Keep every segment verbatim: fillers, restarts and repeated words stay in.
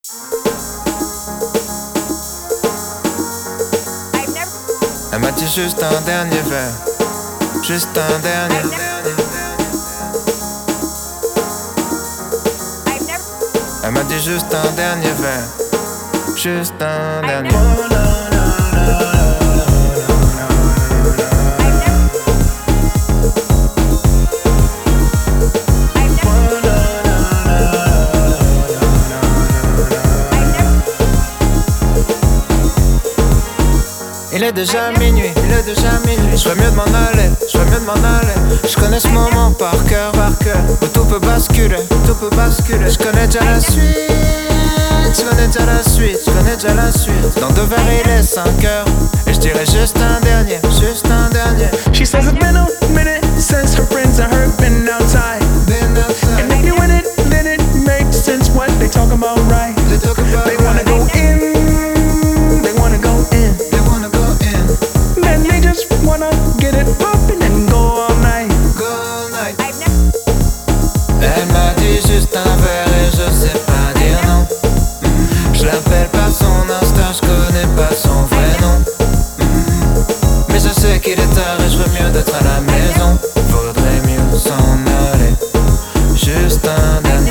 Elle m'a dit juste un dernier verre, juste un dernier. Elle m'a dit juste un dernier verre, juste un dernier. Il est déjà minuit, il est déjà minuit. Je ferais mieux de m'en aller, je ferais mieux de m'en aller. Je connais ce moment par cœur, par cœur, où tout peut basculer, tout peut basculer. Je connais déjà la suite, je connais déjà la suite, je connais déjà la suite. Dans deux verres il est cinq heures, et je dirais juste un dernier, juste un dernier. She says it's been a minute since her friends and her been outside. Been outside. And if you in it, then it makes sense what they talk about, right? They talk about They wanna right. go in, they wanna go in. They wanna go in, Then they just wanna get it poppin' and go all night. go all night. Elle m'a dit juste un verre et je sais pas dire non. Mm. Je l'appelle pas son Insta, je connais pas son vrai nom. Mm. Mais je sais qu'il est tard et je veux mieux d'être à la maison. Vaudrait mieux s'en aller, juste un dernier.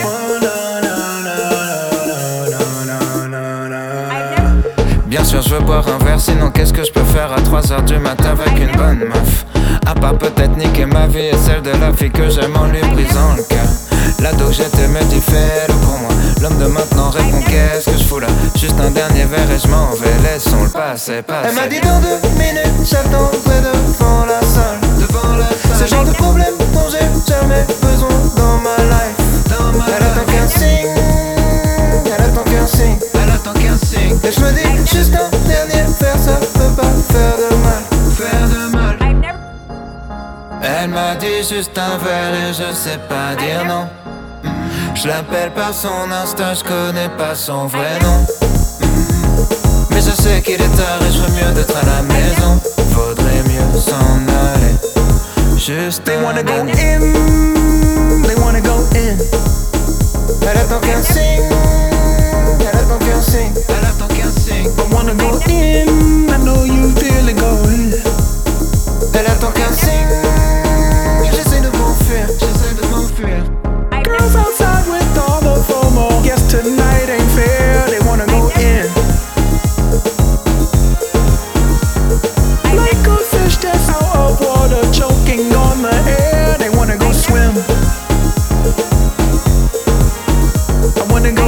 Bien sûr je veux boire un verre, sinon qu'est-ce que je peux faire à trois heures du matin avec une bonne meuf? À part peut-être niquer ma vie et celle de la fille que j'aime en lui brisant le cœur. L'ado que j'étais me dit fais-le pour moi. L'homme de maintenant répond qu'est-ce que je fous là? Juste un dernier verre et je m'en vais, laissons le passer, passer. Elle m'a dit dans deux minutes j'attendrai devant la salle, devant la salle. C'est le genre de problème dont j'ai jamais besoin dans ma life, dans ma Elle attend qu'un signe, elle attend qu'un signe, elle attend qu'un signe. Et je me dis juste un dernier verre, ça peut pas faire de mal, faire de mal. Elle m'a dit juste un verre et je sais pas dire non. Mm. Je l'appelle par son Insta, je connais pas son vrai nom. Mm. Mais je sais qu'il est tard et je veux mieux d'être à la maison. Vaudrait mieux s'en aller, juste They un wanna go dernier. in, they wanna go in. Elle attend qu'un signe, elle attend qu'un signe, elle attend qu'un signe. I wanna go in, I know you feel it going. Elle attend qu'un signe, j'essaie de m'enfuir, j'essaie de m'enfuir. Girls outside with all the FOMO. Guess tonight ain't fair, they wanna go in. Like a fish that's out of water, choking on the air, they wanna go swim. I wanna go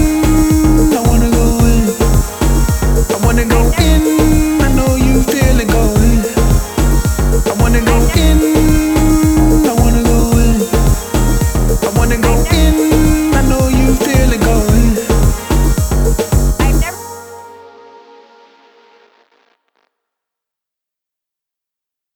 in, I wanna go in. I wanna go in, I know you feel it